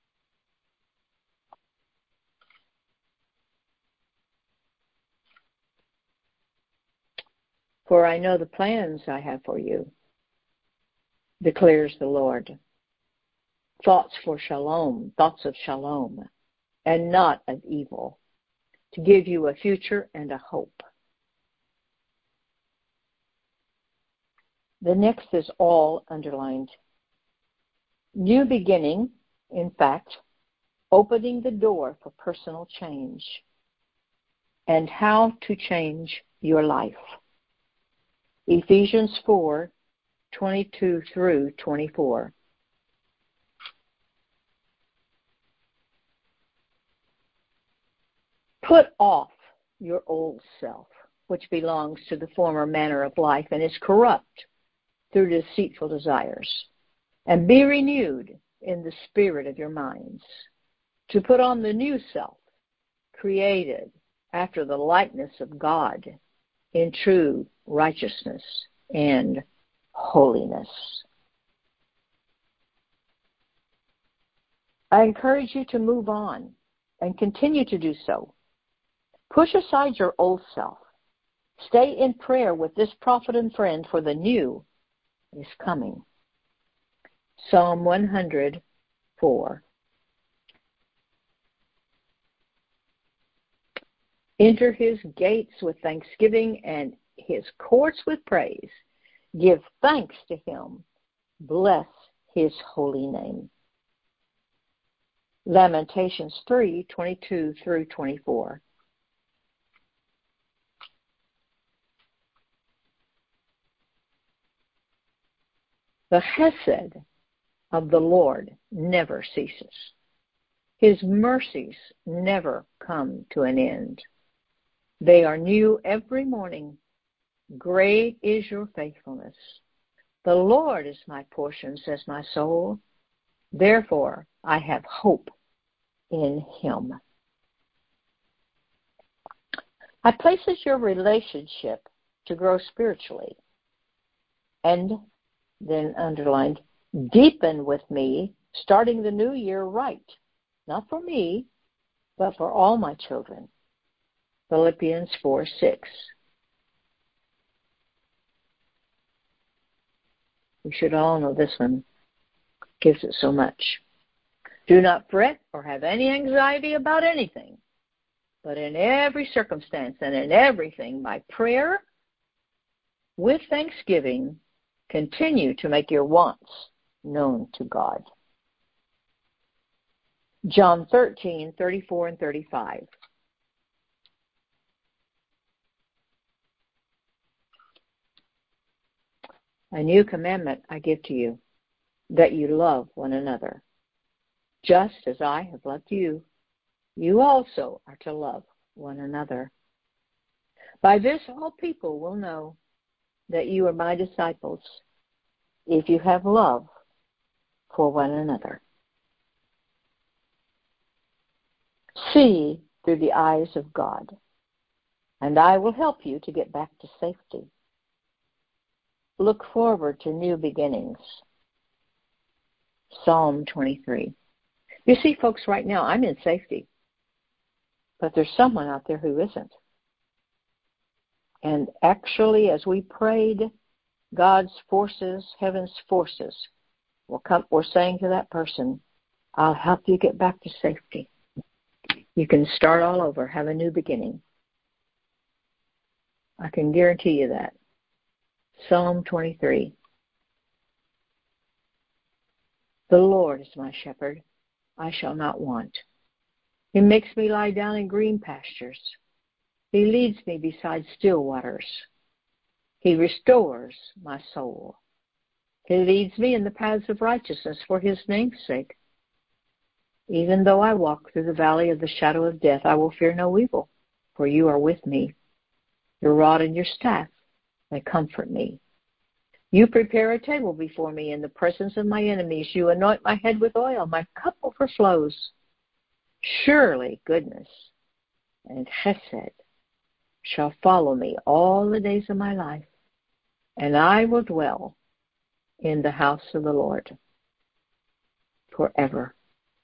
For I know the plans I have for you, declares the Lord. Thoughts for shalom, thoughts of shalom, and not of evil, to give you a future and a hope. The next is all underlined. New beginning, in fact, opening the door for personal change and how to change your life. Ephesians 4:22 through 24. Put off your old self, which belongs to the former manner of life and is corrupt through deceitful desires, and be renewed in the spirit of your minds, to put on the new self, created after the likeness of God in true righteousness and holiness. I encourage you to move on and continue to do so. Push aside your old self. Stay in prayer with this prophet and friend, for the new is coming. Psalm 104. Enter his gates with thanksgiving and his courts with praise. Give thanks to him. Bless his holy name. Lamentations 3:22 through 24. The chesed of the Lord never ceases. His mercies never come to an end. They are new every morning. Great is your faithfulness. The Lord is my portion, says my soul. Therefore, I have hope in him. I places your relationship to grow spiritually, and then underlined, deepen with me, starting the new year right, not for me, but for all my children. Philippians 4:6. We should all know this one. Gives it so much. Do not fret or have any anxiety about anything, but in every circumstance and in everything by prayer with thanksgiving, continue to make your wants known to God. John 13:34 and 35. A new commandment I give to you, that you love one another. Just as I have loved you, you also are to love one another. By this all people will know that you are my disciples, if you have love for one another. See through the eyes of God, and I will help you to get back to safety. Look forward to new beginnings. Psalm 23. You see, folks, right now I'm in safety, but there's someone out there who isn't. And actually, as we prayed, God's forces, heaven's forces, we're saying to that person, I'll help you get back to safety. You can start all over, have a new beginning. I can guarantee you that. Psalm 23. The Lord is my shepherd, I shall not want. He makes me lie down in green pastures. He leads me beside still waters. He restores my soul. He leads me in the paths of righteousness for his name's sake. Even though I walk through the valley of the shadow of death, I will fear no evil, for you are with me. Your rod and your staff, they comfort me. You prepare a table before me in the presence of my enemies. You anoint my head with oil. My cup overflows. Surely goodness and chesed shall follow me all the days of my life, and I will dwell in the house of the Lord forever.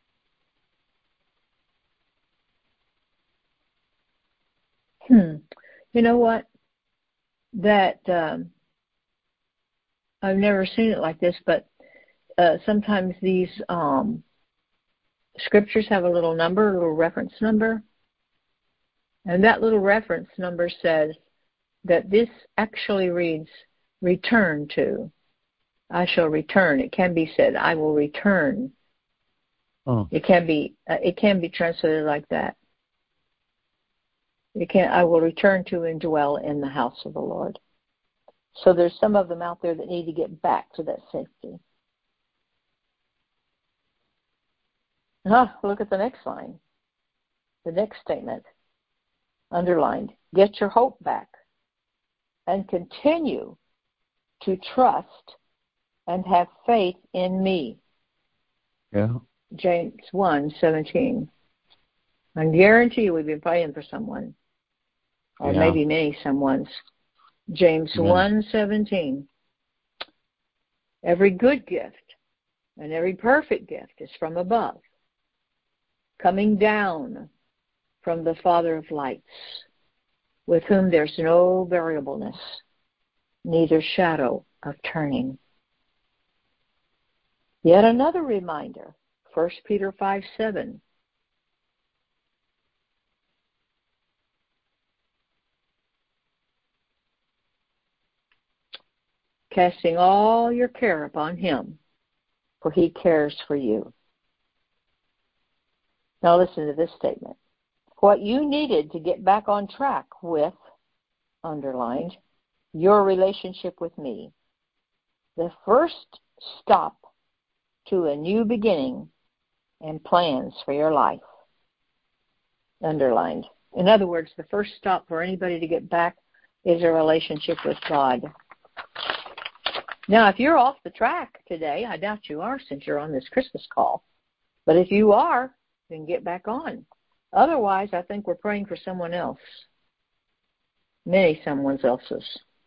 You know what? That I've never seen it like this, but sometimes these scriptures have a little number, a little reference number, and that little reference number says that this actually reads, return to. I shall return. It can be said, I will return. Oh. It can be translated like that. I will return to and dwell in the house of the Lord. So there's some of them out there that need to get back to that safety. Look at the next line. The next statement, underlined. Get your hope back and continue to trust and have faith in me. Yeah. James 1:17. I guarantee you we've been praying for someone, or maybe many someones. James 1:17. Every good gift and every perfect gift is from above, coming down from the Father of lights, with whom there's no variableness, neither shadow of turning. Yet another reminder, 1 Peter 5:7. Casting all your care upon him, for he cares for you. Now listen to this statement. What you needed to get back on track with, underlined, your relationship with me. The first stop to a new beginning and plans for your life. Underlined. In other words, the first stop for anybody to get back is a relationship with God. Now, if you're off the track today, I doubt you are since you're on this Christmas call. But if you are, then get back on. Otherwise, I think we're praying for someone else. Many someone else's.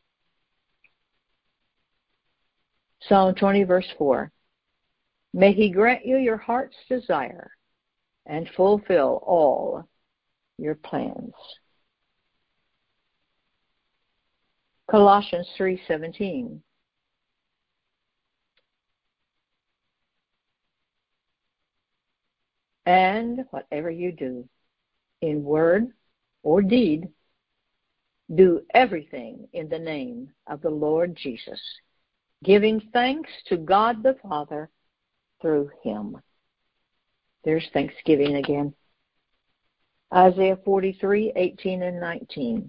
Psalm 20, verse 4. May he grant you your heart's desire and fulfill all your plans. Colossians 3:17. And whatever you do, in word or deed, Do everything in the name of the Lord Jesus, giving thanks to God the Father through him. There's Thanksgiving again. Isaiah 43:18 and 19.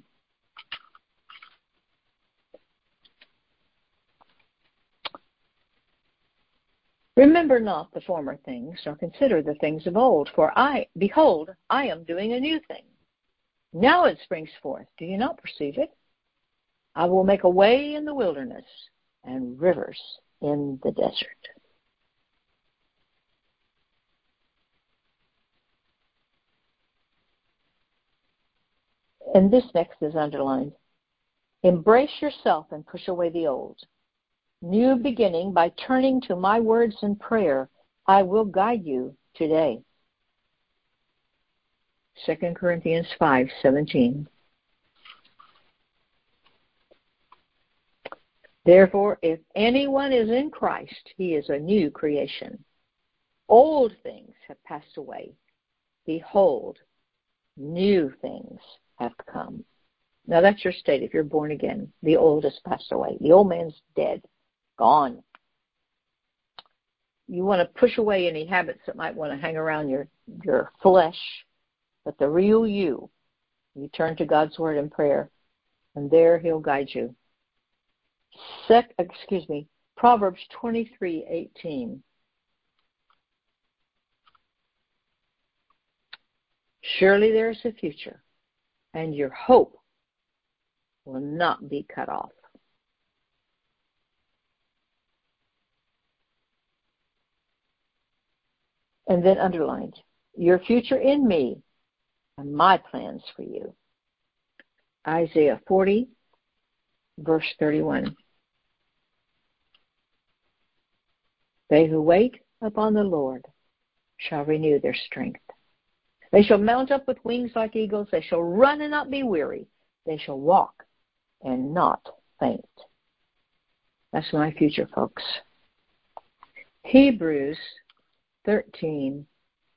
Remember not the former things, nor consider the things of old. For behold, I am doing a new thing. Now it springs forth. Do you not perceive it? I will make a way in the wilderness and rivers in the desert. And this next is underlined. Embrace yourself and push away the old. New beginning by turning to my words in prayer. I will guide you today. 2 Corinthians 5:17. Therefore, if anyone is in Christ, he is a new creation. Old things have passed away. Behold, new things have come. Now that's your state if you're born again. The old has passed away. The old man's dead, gone. You want to push away any habits that might want to hang around your flesh, but the real you turn to God's word in prayer, and there he'll guide you. Proverbs 23:18. Surely there is a future, and your hope will not be cut off. And then underlined, your future in me and my plans for you. Isaiah 40, verse 31. They who wait upon the Lord shall renew their strength. They shall mount up with wings like eagles. They shall run and not be weary. They shall walk and not faint. That's my future, folks. Hebrews 13:6.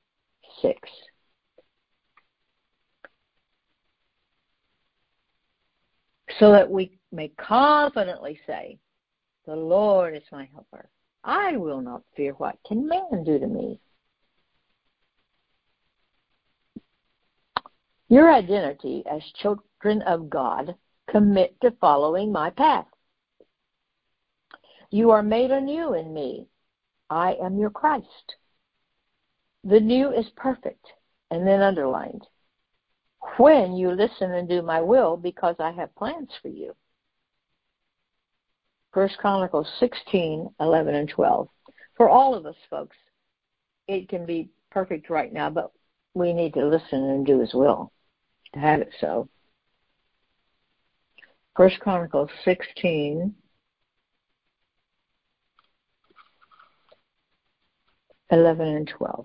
So that we may confidently say, the Lord is my helper. I will not fear what can man do to me. Your identity as children of God commit to following my path. You are made anew in me. I am your Christ. The new is perfect, and then underlined. When you listen and do my will, because I have plans for you. 1 Chronicles 16:11 and 12. For all of us, folks, it can be perfect right now, but we need to listen and do his will to have it so. 1 Chronicles 16:11 and 12.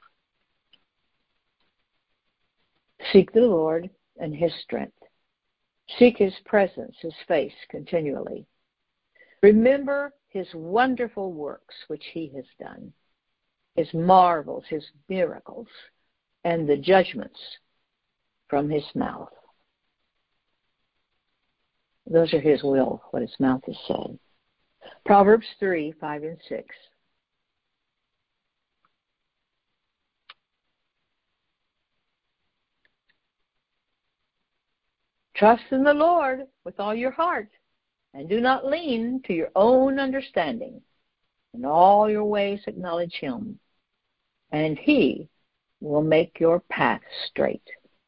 Seek the Lord and his strength. Seek his presence, his face continually. Remember his wonderful works which he has done, his marvels, his miracles, and the judgments from his mouth. Those are his will, what his mouth has said. Proverbs 3:5 and 6. Trust in the Lord with all your heart, and do not lean to your own understanding. In all your ways acknowledge him, and he will make your path straight.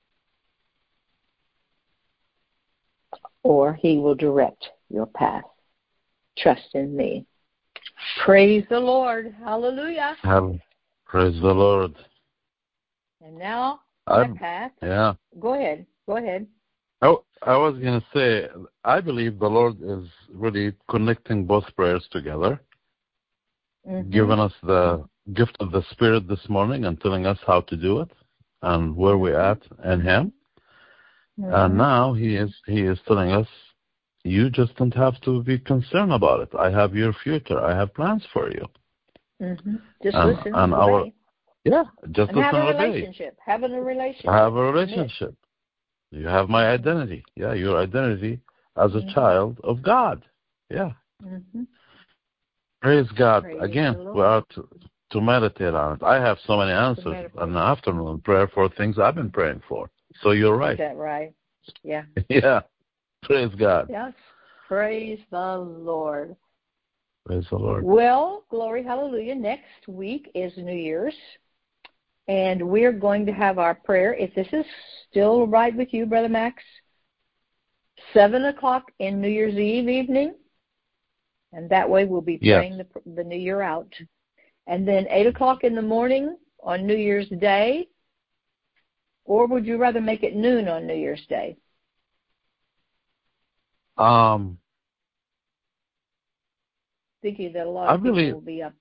Or he will direct your path. Trust in me. Praise the Lord. Hallelujah. Praise the Lord. And now, my path. Yeah. Go ahead. Oh, I was going to say, I believe the Lord is really connecting both prayers together, giving us the gift of the Spirit this morning and telling us how to do it and where we're at in him. And now he is telling us, you just don't have to be concerned about it. I have your future. I have plans for you. Just listen and obey. Just and listen and obey. Have a relationship. Have a relationship. You have my identity. Yeah, your identity as a child of God. Yeah. Mm-hmm. Praise God. Praise Again, the Lord. we are to meditate on it. I have so many answers in the afternoon prayer for things I've been praying for. So you're right. Is that right? Yeah. Yeah. Praise God. Yes. Praise the Lord. Praise the Lord. Well, glory, hallelujah. Next week is New Year's, and we're going to have our prayer. If this is still right with you, Brother Max, 7 o'clock in New Year's Eve evening, and that way we'll be praying the New Year out. And then 8 o'clock in the morning on New Year's Day, or would you rather make it noon on New Year's Day? Thinking that a lot of people will be up.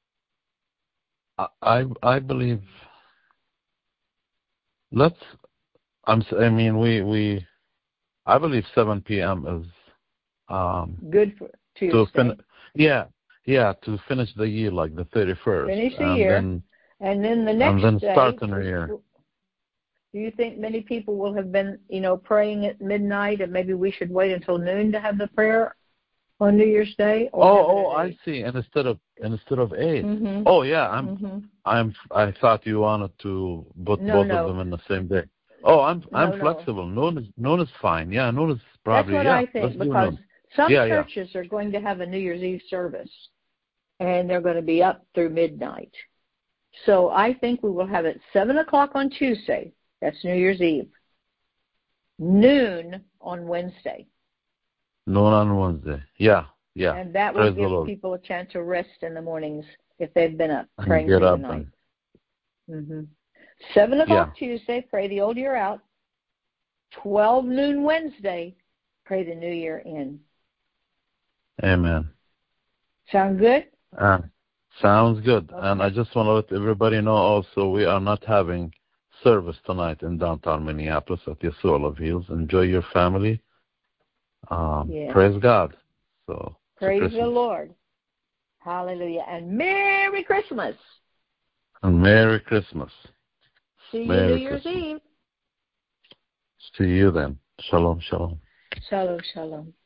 I believe. I believe 7 p.m. is good for Tuesday. To finish the year like the 31st. Finish the year, and then the next and then day, start the new year. Do you think many people will have been, praying at midnight, and maybe we should wait until noon to have the prayer on New Year's Day? I see. And instead of 8. Mm-hmm. Oh yeah, I thought you wanted to put both of them in the same day. Oh, I'm flexible. Noon is fine. Yeah, noon is probably. That's what I think, because some churches are going to have a New Year's Eve service, and they're going to be up through midnight. So I think we will have it 7 o'clock on Tuesday. That's New Year's Eve. Noon on Wednesday. Noon on Wednesday. Yeah. And that will give people a chance to rest in the mornings if they've been up praying through the night. 7 o'clock Tuesday, pray the old year out. 12 noon Wednesday, pray the new year in. Amen. Sound good? Sounds good. Okay. And I just want to let everybody know also we are not having service tonight in downtown Minneapolis at Yeshua Love Heals. Enjoy your family. Praise God. So praise the Lord. Hallelujah. And Merry Christmas. And Merry Christmas. See you New Year's Eve. See you then. Shalom, shalom. Shalom, shalom.